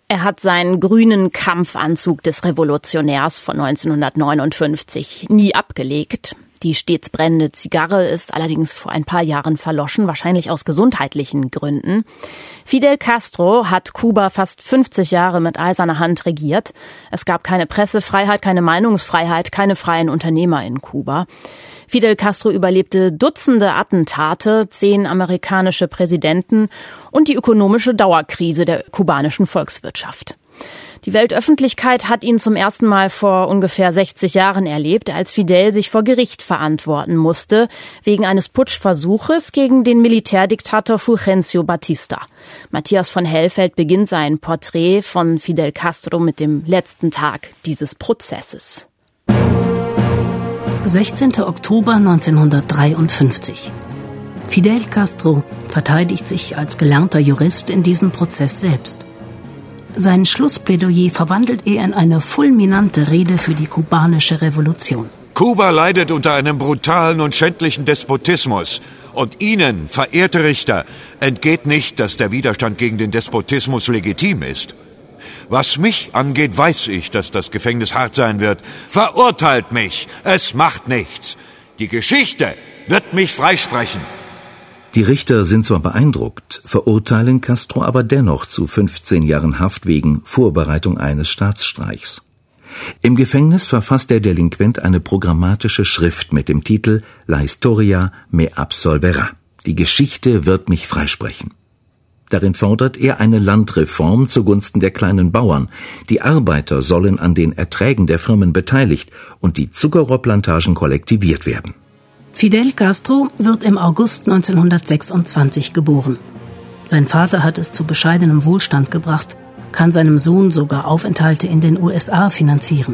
Er hat seinen grünen Kampfanzug des Revolutionärs von 1959 nie abgelegt. Die stets brennende Zigarre ist allerdings vor ein paar Jahren verloschen, wahrscheinlich aus gesundheitlichen Gründen. Fidel Castro hat Kuba fast 50 Jahre mit eiserner Hand regiert. Es gab keine Pressefreiheit, keine Meinungsfreiheit, keine freien Unternehmer in Kuba. Fidel Castro überlebte Dutzende Attentate, 10 amerikanische Präsidenten und die ökonomische Dauerkrise der kubanischen Volkswirtschaft. Die Weltöffentlichkeit hat ihn zum ersten Mal vor ungefähr 60 Jahren erlebt, als Fidel sich vor Gericht verantworten musste, wegen eines Putschversuches gegen den Militärdiktator Fulgencio Batista. Matthias von Hellfeld beginnt sein Porträt von Fidel Castro mit dem letzten Tag dieses Prozesses. 16. Oktober 1953. Fidel Castro verteidigt sich als gelernter Jurist in diesem Prozess selbst. Sein Schlussplädoyer verwandelt er in eine fulminante Rede für die kubanische Revolution. Kuba leidet unter einem brutalen und schändlichen Despotismus. Und Ihnen, verehrte Richter, entgeht nicht, dass der Widerstand gegen den Despotismus legitim ist. Was mich angeht, weiß ich, dass das Gefängnis hart sein wird. Verurteilt mich, es macht nichts. Die Geschichte wird mich freisprechen. Die Richter sind zwar beeindruckt, verurteilen Castro aber dennoch zu 15 Jahren Haft wegen Vorbereitung eines Staatsstreichs. Im Gefängnis verfasst der Delinquent eine programmatische Schrift mit dem Titel La Historia me absolverá. Die Geschichte wird mich freisprechen. Darin fordert er eine Landreform zugunsten der kleinen Bauern. Die Arbeiter sollen an den Erträgen der Firmen beteiligt und die Zuckerrohrplantagen kollektiviert werden. Fidel Castro wird im August 1926 geboren. Sein Vater hat es zu bescheidenem Wohlstand gebracht, kann seinem Sohn sogar Aufenthalte in den USA finanzieren.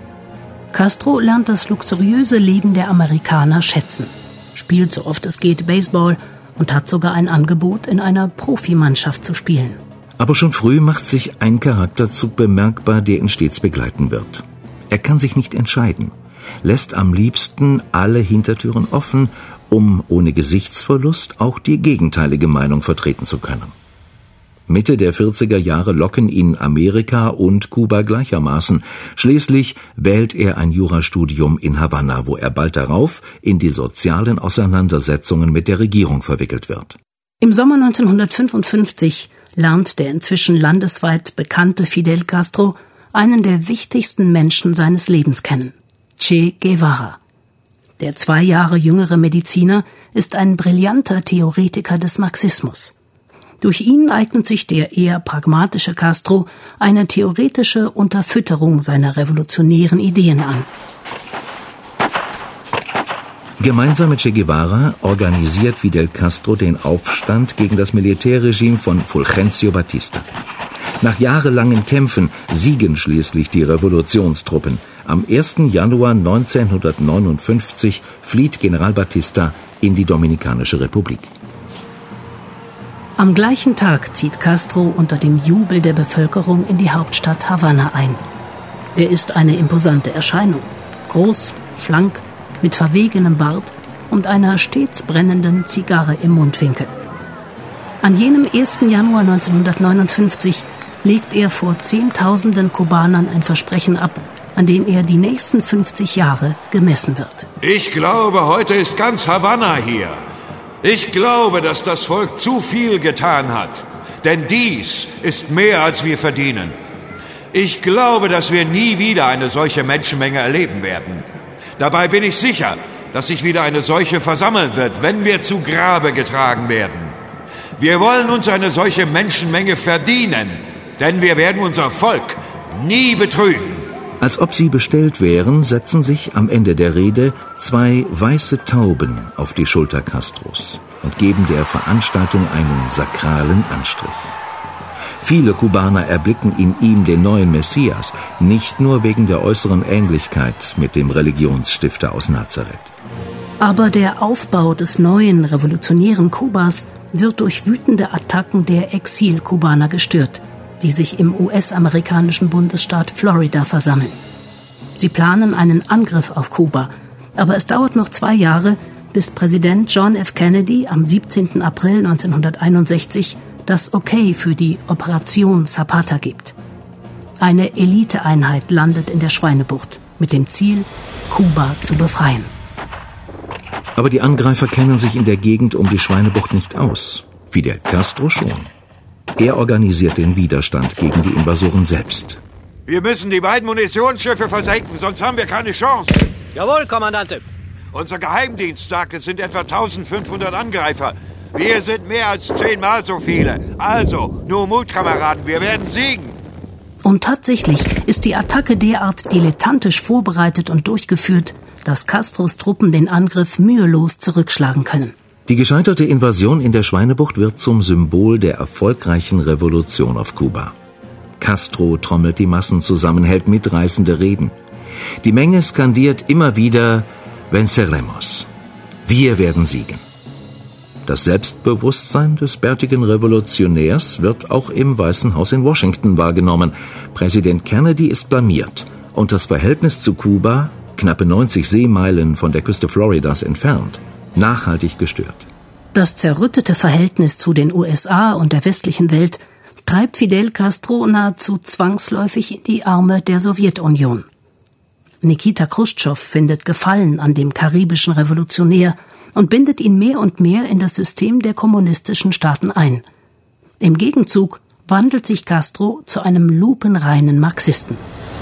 Castro lernt das luxuriöse Leben der Amerikaner schätzen, spielt so oft es geht Baseball und hat sogar ein Angebot, in einer Profimannschaft zu spielen. Aber schon früh macht sich ein Charakterzug bemerkbar, der ihn stets begleiten wird. Er kann sich nicht entscheiden, lässt am liebsten alle Hintertüren offen, um ohne Gesichtsverlust auch die gegenteilige Meinung vertreten zu können. Mitte der 40er Jahre locken ihn Amerika und Kuba gleichermaßen. Schließlich wählt er ein Jurastudium in Havanna, wo er bald darauf in die sozialen Auseinandersetzungen mit der Regierung verwickelt wird. Im Sommer 1955 lernt der inzwischen landesweit bekannte Fidel Castro einen der wichtigsten Menschen seines Lebens kennen: Che Guevara. Der 2 Jahre jüngere Mediziner ist ein brillanter Theoretiker des Marxismus. Durch ihn eignet sich der eher pragmatische Castro eine theoretische Unterfütterung seiner revolutionären Ideen an. Gemeinsam mit Che Guevara organisiert Fidel Castro den Aufstand gegen das Militärregime von Fulgencio Batista. Nach jahrelangen Kämpfen siegen schließlich die Revolutionstruppen. Am 1. Januar 1959 flieht General Batista in die Dominikanische Republik. Am gleichen Tag zieht Castro unter dem Jubel der Bevölkerung in die Hauptstadt Havanna ein. Er ist eine imposante Erscheinung. Groß, schlank, mit verwegenem Bart und einer stets brennenden Zigarre im Mundwinkel. An jenem 1. Januar 1959 legt er vor Zehntausenden Kubanern ein Versprechen ab, an dem er die nächsten 50 Jahre gemessen wird. Ich glaube, heute ist ganz Havanna hier. Ich glaube, dass das Volk zu viel getan hat. Denn dies ist mehr, als wir verdienen. Ich glaube, dass wir nie wieder eine solche Menschenmenge erleben werden. Dabei bin ich sicher, dass sich wieder eine solche versammeln wird, wenn wir zu Grabe getragen werden. Wir wollen uns eine solche Menschenmenge verdienen, denn wir werden unser Volk nie betrügen. Als ob sie bestellt wären, setzen sich am Ende der Rede 2 weiße Tauben auf die Schulter Castros und geben der Veranstaltung einen sakralen Anstrich. Viele Kubaner erblicken in ihm den neuen Messias, nicht nur wegen der äußeren Ähnlichkeit mit dem Religionsstifter aus Nazareth. Aber der Aufbau des neuen revolutionären Kubas wird durch wütende Attacken der Exil-Kubaner gestört, die sich im US-amerikanischen Bundesstaat Florida versammeln. Sie planen einen Angriff auf Kuba, aber es dauert noch 2 Jahre, bis Präsident John F. Kennedy am 17. April 1961 das Okay für die Operation Zapata gibt. Eine Eliteeinheit landet in der Schweinebucht mit dem Ziel, Kuba zu befreien. Aber die Angreifer kennen sich in der Gegend um die Schweinebucht nicht aus. Fidel Castro schon. Er organisiert den Widerstand gegen die Invasoren selbst. Wir müssen die beiden Munitionsschiffe versenken, sonst haben wir keine Chance. Jawohl, Kommandante. Unser Geheimdienst sagt, es sind etwa 1500 Angreifer. Wir sind mehr als 10-mal so viele. Also, nur Mut, Kameraden, wir werden siegen. Und tatsächlich ist die Attacke derart dilettantisch vorbereitet und durchgeführt, dass Castros Truppen den Angriff mühelos zurückschlagen können. Die gescheiterte Invasion in der Schweinebucht wird zum Symbol der erfolgreichen Revolution auf Kuba. Castro trommelt die Massen zusammen, hält mitreißende Reden. Die Menge skandiert immer wieder Venceremos. Wir werden siegen. Das Selbstbewusstsein des bärtigen Revolutionärs wird auch im Weißen Haus in Washington wahrgenommen. Präsident Kennedy ist blamiert und das Verhältnis zu Kuba, knappe 90 Seemeilen von der Küste Floridas entfernt, nachhaltig gestört. Das zerrüttete Verhältnis zu den USA und der westlichen Welt treibt Fidel Castro nahezu zwangsläufig in die Arme der Sowjetunion. Nikita Chruschtschow findet Gefallen an dem karibischen Revolutionär und bindet ihn mehr und mehr in das System der kommunistischen Staaten ein. Im Gegenzug wandelt sich Castro zu einem lupenreinen Marxisten.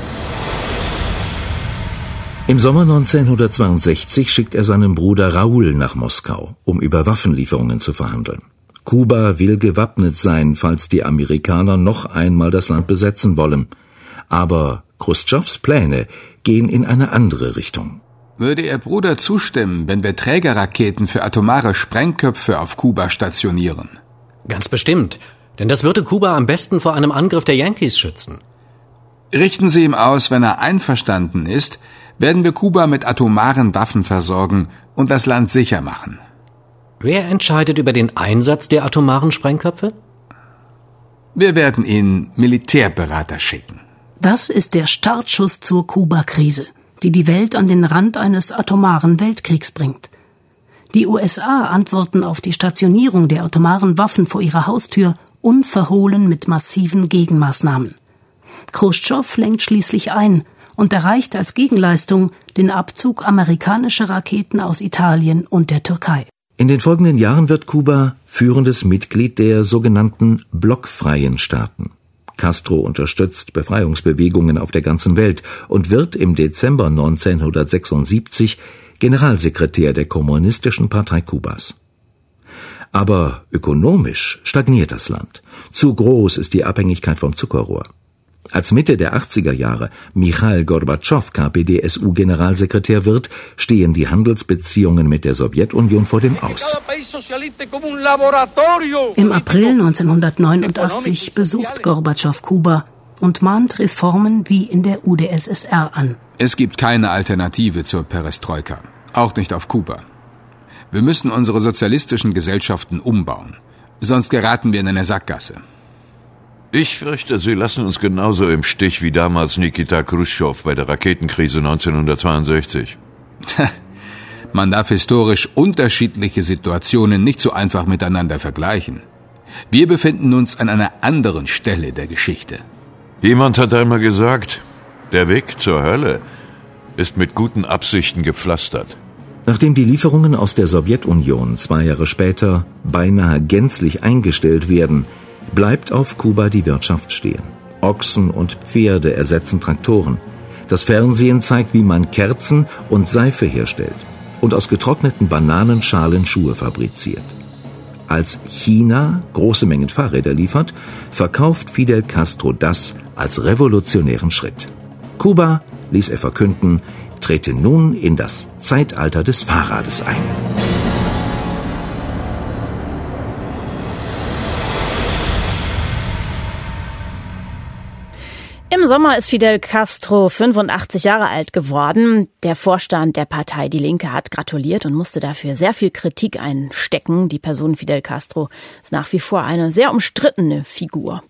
Im Sommer 1962 schickt er seinen Bruder Raúl nach Moskau, um über Waffenlieferungen zu verhandeln. Kuba will gewappnet sein, falls die Amerikaner noch einmal das Land besetzen wollen. Aber Chruschtschows Pläne gehen in eine andere Richtung. Würde Ihr Bruder zustimmen, wenn wir Trägerraketen für atomare Sprengköpfe auf Kuba stationieren? Ganz bestimmt, denn das würde Kuba am besten vor einem Angriff der Yankees schützen. Richten Sie ihm aus, wenn er einverstanden ist, werden wir Kuba mit atomaren Waffen versorgen und das Land sicher machen. Wer entscheidet über den Einsatz der atomaren Sprengköpfe? Wir werden Ihnen Militärberater schicken. Das ist der Startschuss zur Kuba-Krise, die die Welt an den Rand eines atomaren Weltkriegs bringt. Die USA antworten auf die Stationierung der atomaren Waffen vor ihrer Haustür unverhohlen mit massiven Gegenmaßnahmen. Chruschtschow lenkt schließlich ein und erreicht als Gegenleistung den Abzug amerikanischer Raketen aus Italien und der Türkei. In den folgenden Jahren wird Kuba führendes Mitglied der sogenannten blockfreien Staaten. Castro unterstützt Befreiungsbewegungen auf der ganzen Welt und wird im Dezember 1976 Generalsekretär der Kommunistischen Partei Kubas. Aber ökonomisch stagniert das Land. Zu groß ist die Abhängigkeit vom Zuckerrohr. Als Mitte der 80er Jahre Michail Gorbatschow KPDSU-Generalsekretär wird, stehen die Handelsbeziehungen mit der Sowjetunion vor dem Aus. Im April 1989 besucht Gorbatschow Kuba und mahnt Reformen wie in der UdSSR an. Es gibt keine Alternative zur Perestroika, auch nicht auf Kuba. Wir müssen unsere sozialistischen Gesellschaften umbauen, sonst geraten wir in eine Sackgasse. Ich fürchte, Sie lassen uns genauso im Stich wie damals Nikita Chruschtschow bei der Raketenkrise 1962. Man darf historisch unterschiedliche Situationen nicht so einfach miteinander vergleichen. Wir befinden uns an einer anderen Stelle der Geschichte. Jemand hat einmal gesagt, der Weg zur Hölle ist mit guten Absichten gepflastert. Nachdem die Lieferungen aus der Sowjetunion 2 Jahre später beinahe gänzlich eingestellt werden, bleibt auf Kuba die Wirtschaft stehen. Ochsen und Pferde ersetzen Traktoren. Das Fernsehen zeigt, wie man Kerzen und Seife herstellt und aus getrockneten Bananenschalen Schuhe fabriziert. Als China große Mengen Fahrräder liefert, verkauft Fidel Castro das als revolutionären Schritt. Kuba, ließ er verkünden, trete nun in das Zeitalter des Fahrrades ein. Im Sommer ist Fidel Castro 85 Jahre alt geworden. Der Vorstand der Partei Die Linke hat gratuliert und musste dafür sehr viel Kritik einstecken. Die Person Fidel Castro ist nach wie vor eine sehr umstrittene Figur.